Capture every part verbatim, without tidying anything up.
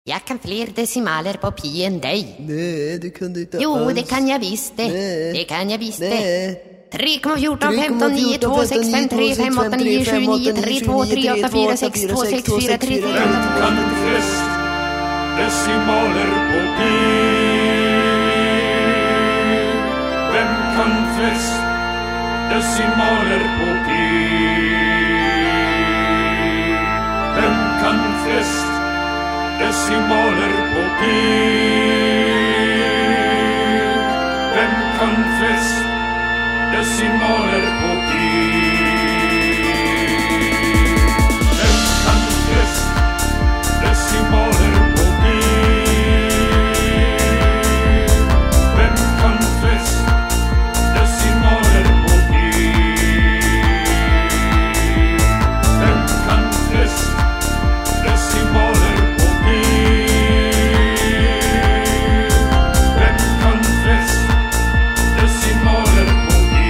Jag kan fler decimaler på pi än dig. Nej, det kan du inte. Jo, alls. det kan jag visst det. Nej. Det kan jag visst det. Nej. tre komma fjorton femton nio två sex fem tre fem åtta nio sju nio tre två tre åtta fyra sex två sex fyra tre tre. Vem kan flest decimaler på pi? Vem kan flest decimaler på pi? Vem kan flest decimaler på pi? Vem kan flest decimaler på pi? Vem kan flest decimaler på pi? Vem kan flest decimaler på pi? Vem kan flest decimaler på pi? Vem kan flest decimaler på pi?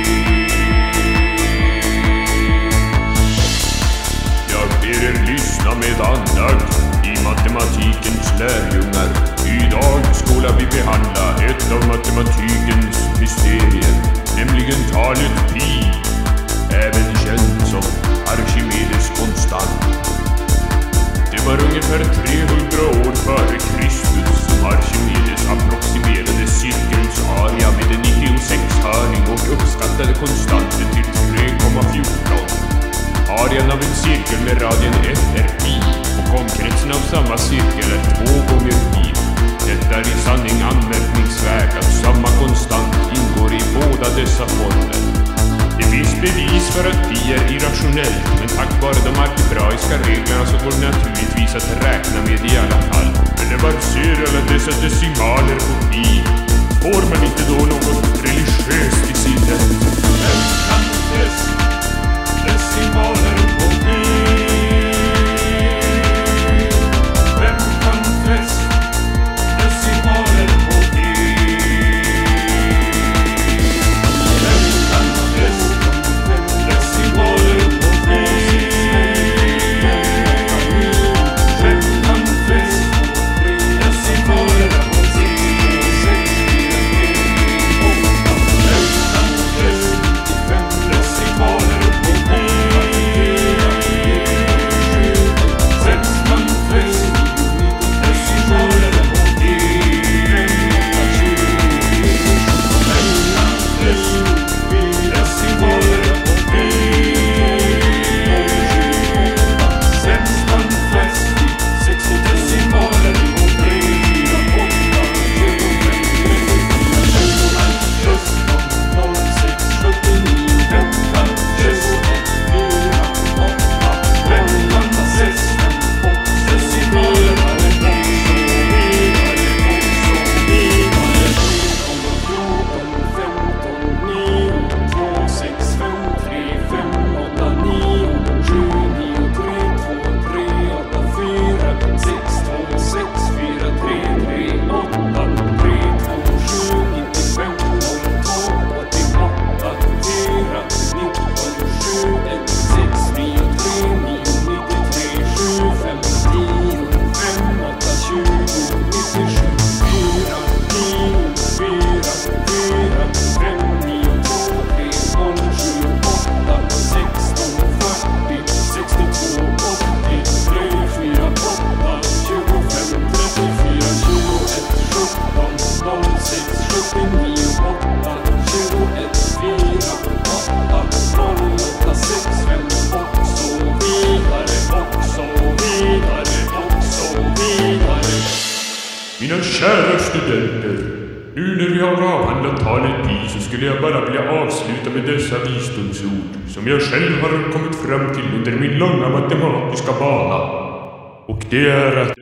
Jag ber er lyssna med andakt i matematikens lärjungar. Idag skola vi behandla ett av matematikens mysterier, nämligen talet pi, även känt som Archimedes konstant. Det var ungefär trehundra år före Kristus som Archimedes approximerade cirkelns area med en nittiosex-hörning och uppskattade konstanten till tre komma fjorton. Arean av en cirkel med radien ett är pi och omkretsen av samma cirkel är två gånger pi. Detta är i sanning anmärkningsvärt att samma konstant ingår i båda dessa former. Det finns bevis för att pi är irrationellt, men tack vare de algebraiska reglerna så går det naturligtvis att räkna med i alla fall. Men när man ser alla dessa decimaler på pi, får man inte då något religiöst i sinnet? Vem kan flest decimaler på pi? Vem kan flest decimaler på pi? Vem kan flest decimaler på pi? Vem kan flest decimaler på pi? Vem kan flest decimaler på pi? Vem kan flest decimaler på pi? Vem kan flest decimaler på pi? Vem kan flest decimaler på pi? Mina kära studenter, nu när vi har avhandlat talet pi så skulle jag bara vilja avsluta med dessa visdomsord som jag själv har kommit fram till under min långa matematiska bana. Och det är att